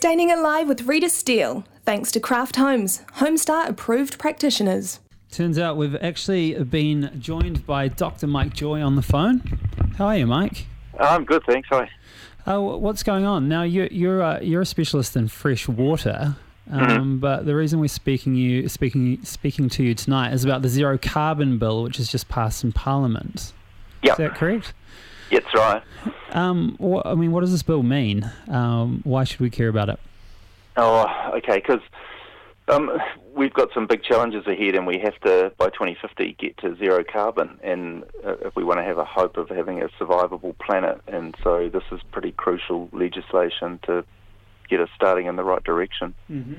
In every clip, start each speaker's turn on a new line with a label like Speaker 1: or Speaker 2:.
Speaker 1: Sustaining it live with Rita Steele, thanks to Craft Homes, Homestar approved practitioners.
Speaker 2: Turns out we've actually been joined by Dr. Mike Joy on the phone. How are you, Mike?
Speaker 3: I'm good, thanks. Hi.
Speaker 2: What's going on? Now, you're a specialist in fresh water, but the reason we're speaking to you tonight is about the zero carbon bill, which has just passed in Parliament.
Speaker 3: Yep.
Speaker 2: Is that correct?
Speaker 3: Yeah, that's right.
Speaker 2: What does this bill mean? Why should we care about it?
Speaker 3: Oh, okay, because we've got some big challenges ahead, and we have to, by 2050, get to zero carbon, and if we want to have a hope of having a survivable planet. And so this is pretty crucial legislation to get us starting in the right direction.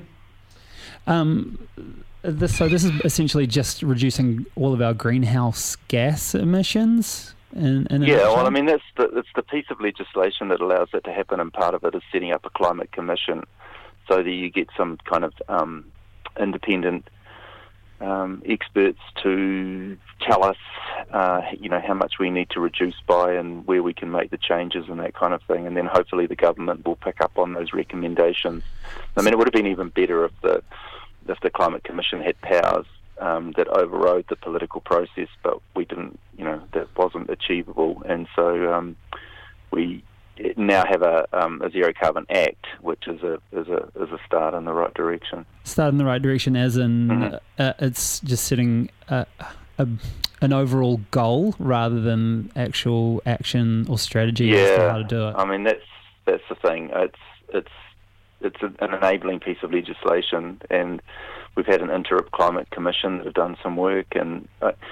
Speaker 2: This is essentially just reducing all of our greenhouse gas emissions.
Speaker 3: I mean, it's the piece of legislation that allows it to happen, and part of it is setting up a climate commission so that you get some kind of independent experts to tell us, how much we need to reduce by and where we can make the changes and that kind of thing. And then hopefully the government will pick up on those recommendations. I mean, it would have been even better if the Climate Commission had powers that overrode the political process, but we didn't. That wasn't achievable, and so we now have a Zero Carbon Act, which is a start in the right direction.
Speaker 2: Start in the right direction, as in it's just setting an overall goal rather than actual action or strategy as to how to do it.
Speaker 3: I mean that's the thing. It's an enabling piece of legislation, and we've had an Interrupt Climate Commission that have done some work, and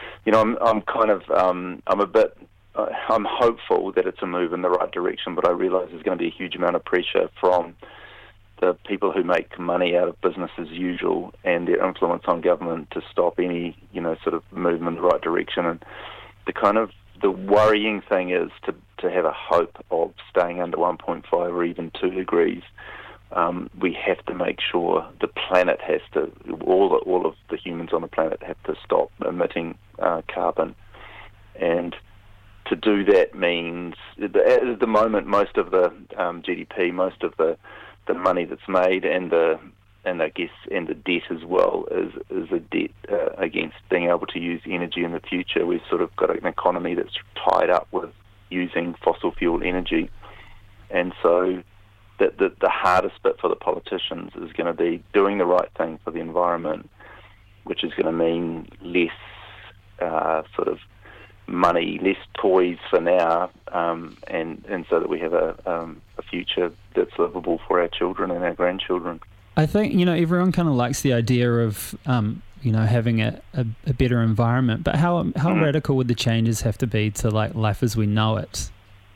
Speaker 3: I'm hopeful that it's a move in the right direction, but I realise there's going to be a huge amount of pressure from the people who make money out of business as usual and their influence on government to stop any, sort of movement in the right direction. And the worrying thing is to have a hope of staying under 1.5 or even 2 degrees. We have to make sure the planet has to, all of the humans on the planet have to stop emitting carbon. And to do that means, at the moment, most of the GDP, most of the money that's made, and the debt as well is a debt against being able to use energy in the future. We've sort of got an economy that's tied up with using fossil fuel energy, and so the hardest bit for the politicians is going to be doing the right thing for the environment, which is going to mean less sort of money, less toys for now, and so that we have a future that's livable for our children and our grandchildren.
Speaker 2: I think, everyone kind of likes the idea of, having a better environment, but how radical would the changes have to be to like life as we know it,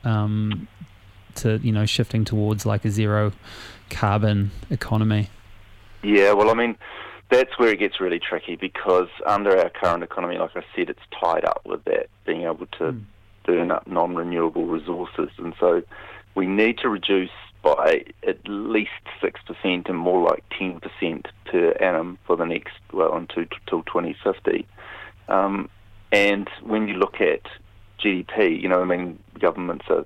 Speaker 2: to, shifting towards like a zero carbon economy? Yeah,
Speaker 3: well, I mean, that's where it gets really tricky, because under our current economy, like I said, it's tied up with that, being able to burn up non-renewable resources. And so we need to reduce by at least 6% and more like 10% per annum for the next, until 2050. And when you look at GDP, governments are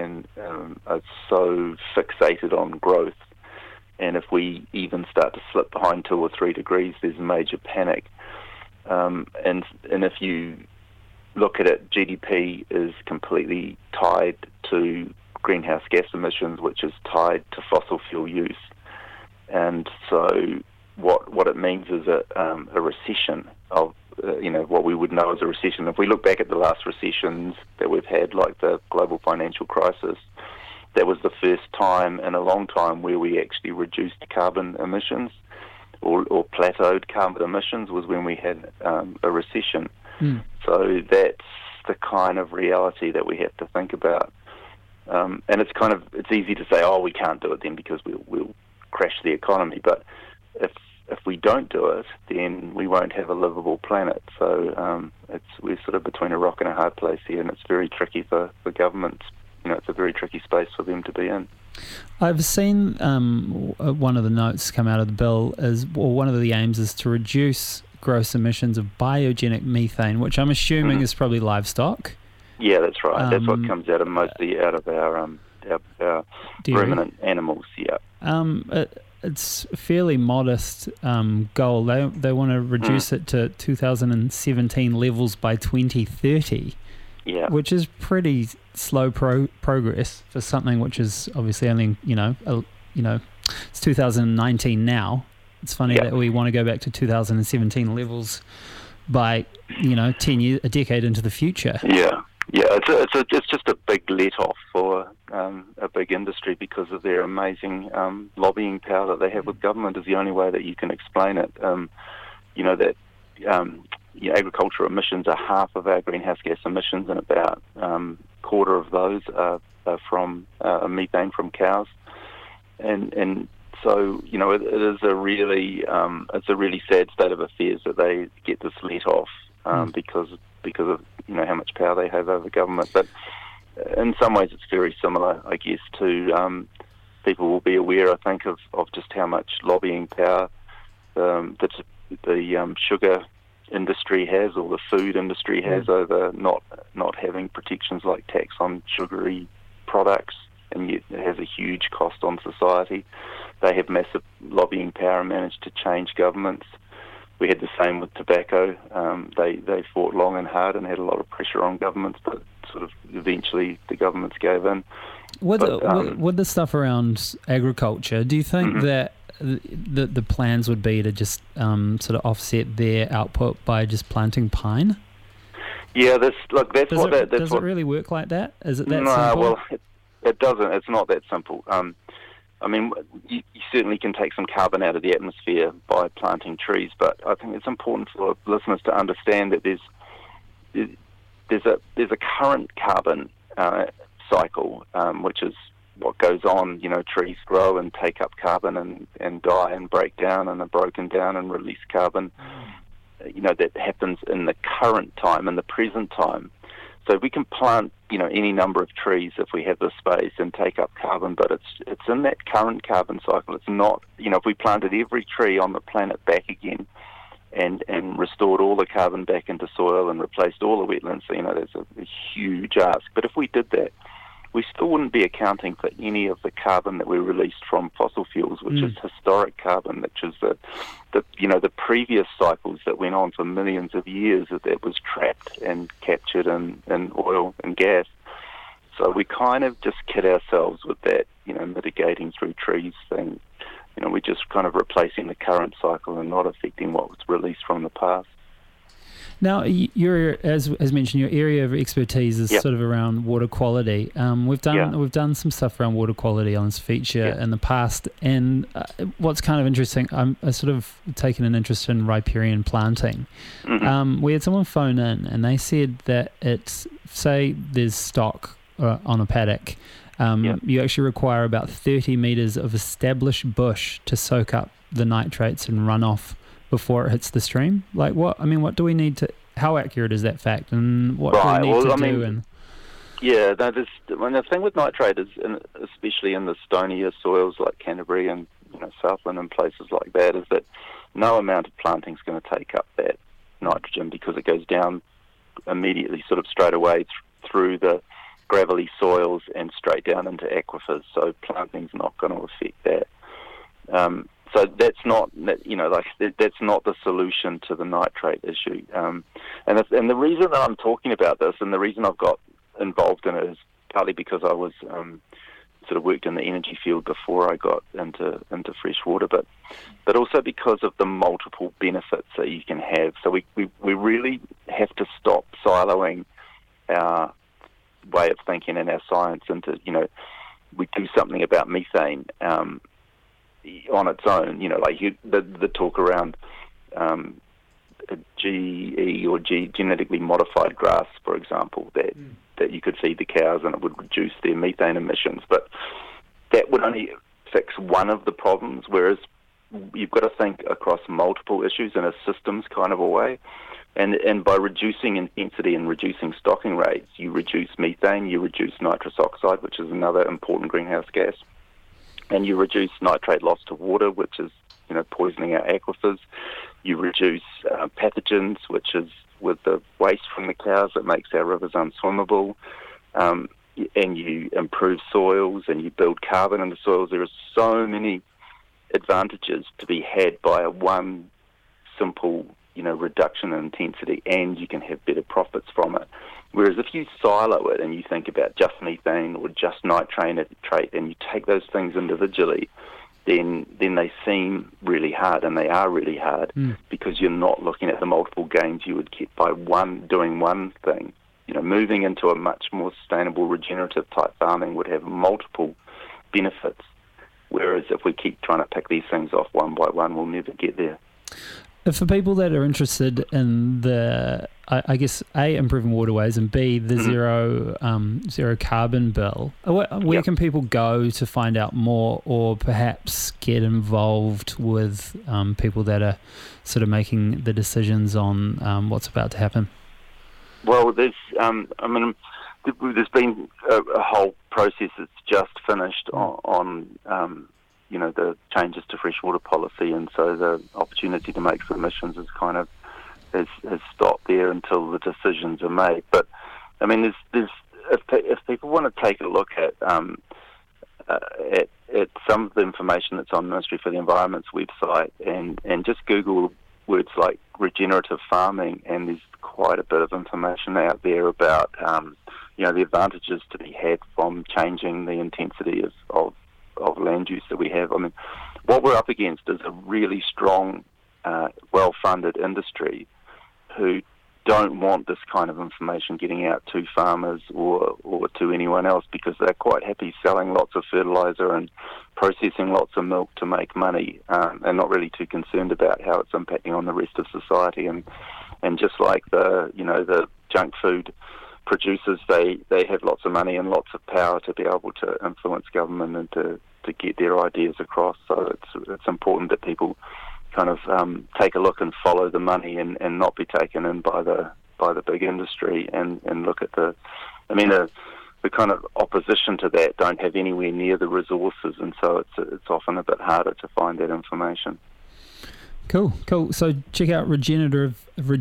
Speaker 3: so fixated on growth. And if we even start to slip behind 2 or 3 degrees, there's major panic. And if you look at it, GDP is completely tied to greenhouse gas emissions, which is tied to fossil fuel use. And so what it means is a recession of, what we would know as a recession. If we look back at the last recessions that we've had, like the global financial crisis, that was the first time in a long time where we actually reduced carbon emissions or plateaued carbon emissions, was when we had a recession. So that's the kind of reality that we have to think about. And it's easy to say, we can't do it then because we'll crash the economy. But if we don't do it, then we won't have a livable planet. So we're sort of between a rock and a hard place here, and it's very tricky for governments. It's a very tricky space for them to be in.
Speaker 2: I've seen one of the notes come out of the bill one of the aims is to reduce gross emissions of biogenic methane, which I'm assuming is probably livestock.
Speaker 3: Yeah, that's right. That's what comes out of mostly out of our our ruminant animals. Yeah.
Speaker 2: It's a fairly modest goal. They want to reduce it to 2017 levels by 2030.
Speaker 3: Yeah.
Speaker 2: Which is pretty slow progress for something which is obviously only it's 2019 now. It's funny that we want to go back to 2017 levels by 10 years, a decade into the future.
Speaker 3: Yeah. It's just a big let off for a big industry because of their amazing lobbying power that they have with government. Is the only way that you can explain it. Agricultural emissions are half of our greenhouse gas emissions, and about quarter of those are from methane from cows, and so it is a really sad state of affairs that they get this let off because of how much power they have over government. But in some ways, it's very similar, I guess, to people will be aware, I think, of just how much lobbying power the sugar industry has, or the food industry has, over not having protections like tax on sugary products, and yet it has a huge cost on society. They have massive lobbying power and managed to change governments. We had the same with tobacco. They fought long and hard and had a lot of pressure on governments, but sort of eventually the governments gave in.
Speaker 2: With the stuff around agriculture, do you think that the plans would be to just sort of offset their output by just planting pine?
Speaker 3: Yeah, does
Speaker 2: it really work like that? Is it that simple?
Speaker 3: Well, it doesn't. It's not that simple. You certainly can take some carbon out of the atmosphere by planting trees, but I think it's important for listeners to understand that there's a current carbon cycle, which is what goes on. Trees grow and take up carbon and die and break down and are broken down and release carbon. That happens in the current time, in the present time. So we can plant, any number of trees if we have the space and take up carbon, but it's in that current carbon cycle. It's not, if we planted every tree on the planet back again and restored all the carbon back into soil and replaced all the wetlands, that's a huge ask. But if we did that, we still wouldn't be accounting for any of the carbon that we released from fossil fuels, which is historic carbon, which is the previous cycles that went on for millions of years that was trapped and captured in oil and gas. So we kind of just kid ourselves with that, mitigating through trees thing. We're just kind of replacing the current cycle and not affecting what was released from the past.
Speaker 2: Now, as mentioned, your area of expertise is sort of around water quality. We've done some stuff around water quality on this feature in the past, and what's kind of interesting, I sort of taken an interest in riparian planting. We had someone phone in, and they said that say there's stock on a paddock. You actually require about 30 metres of established bush to soak up the nitrates and runoff before it hits the stream. What do we need to? How accurate is that fact, and what do we need to do? The thing with nitrate is, especially in the stonier soils like Canterbury and Southland and places like that, is that no amount of planting is going to take up that nitrogen because it goes down immediately, sort of straight away through the gravelly soils and straight down into aquifers. So planting's not going to affect that. So that's not that's not the solution to the nitrate issue. And the reason that I'm talking about this, and the reason I've got involved in it, is partly because I was sort of worked in the energy field before I got into freshwater, but also because of the multiple benefits that you can have. So we really have to stop siloing our way of thinking and our science into we do something about methane on its own, the talk around GE or genetically modified grass, for example, that you could feed the cows and it would reduce their methane emissions. But that would only fix one of the problems, whereas you've got to think across multiple issues in a systems kind of a way. And by reducing intensity and reducing stocking rates, you reduce methane, you reduce nitrous oxide, which is another important greenhouse gas, and you reduce nitrate loss to water, which is poisoning our aquifers. You reduce pathogens, which is with the waste from the cows that makes our rivers unswimmable.
Speaker 3: and you improve soils and you build carbon into soils. There are so many advantages to be had by a one simple, reduction in intensity, and you can have better profits from it. Whereas if you silo it and you think about just methane or just nitrate, and you take those things individually, then they seem really hard, and they are really hard because you're not looking at the multiple gains you would get by doing one thing. Moving into a much more sustainable, regenerative type farming would have multiple benefits. Whereas if we keep trying to pick these things off one by one, we'll never get there.
Speaker 2: For people that are interested in the, I guess, A, improving waterways, and B, the zero carbon bill, where can people go to find out more, or perhaps get involved with people that are sort of making the decisions on what's about to happen?
Speaker 3: Well, there's been a whole process that's just finished on the changes to freshwater policy, and so the opportunity to make submissions is kind of has stopped there until the decisions are made. But I mean, there's if people want to take a look at some of the information that's on Ministry for the Environment's website, and just Google words like regenerative farming, and there's quite a bit of information out there about the advantages to be had from changing the intensity of land use that we have. I mean, what we're up against is a really strong, well-funded industry who don't want this kind of information getting out to farmers or to anyone else, because they're quite happy selling lots of fertiliser and processing lots of milk to make money, and not really too concerned about how it's impacting on the rest of society. And just like the junk food producers, they have lots of money and lots of power to be able to influence government and to get their ideas across. So it's important that people kind of take a look and follow the money, and not be taken in by the big industry, and look at the kind of opposition to that don't have anywhere near the resources, and so it's often a bit harder to find that information.
Speaker 2: Cool. So check out regenerative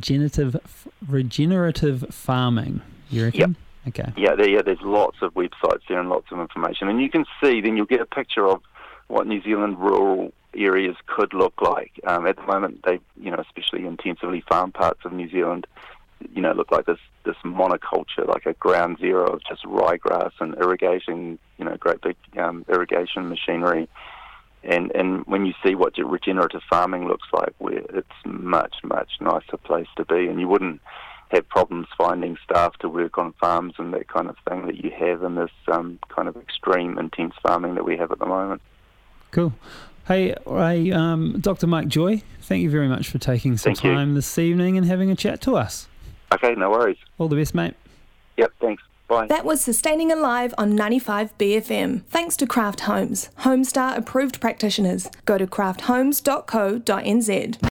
Speaker 2: farming. You reckon?
Speaker 3: Yep.
Speaker 2: Okay.
Speaker 3: Yeah, there's lots of websites there and lots of information, and you can see. Then you'll get a picture of what New Zealand rural areas could look like. At the moment, they, especially intensively farmed parts of New Zealand, look like this monoculture, like a ground zero of just ryegrass and irrigation, great big irrigation machinery. And when you see what regenerative farming looks like, where it's much, much nicer place to be, and you wouldn't have problems finding staff to work on farms and that kind of thing that you have in this kind of extreme, intense farming that we have at the moment.
Speaker 2: Cool. Hey, Dr. Mike Joy, thank you very much for taking some time this evening and having a chat to us.
Speaker 3: Okay, no worries.
Speaker 2: All the best, mate.
Speaker 3: Yep, thanks. Bye.
Speaker 1: That was Sustaining Alive on 95 BFM. Thanks to Craft Homes, Homestar approved practitioners. Go to crafthomes.co.nz.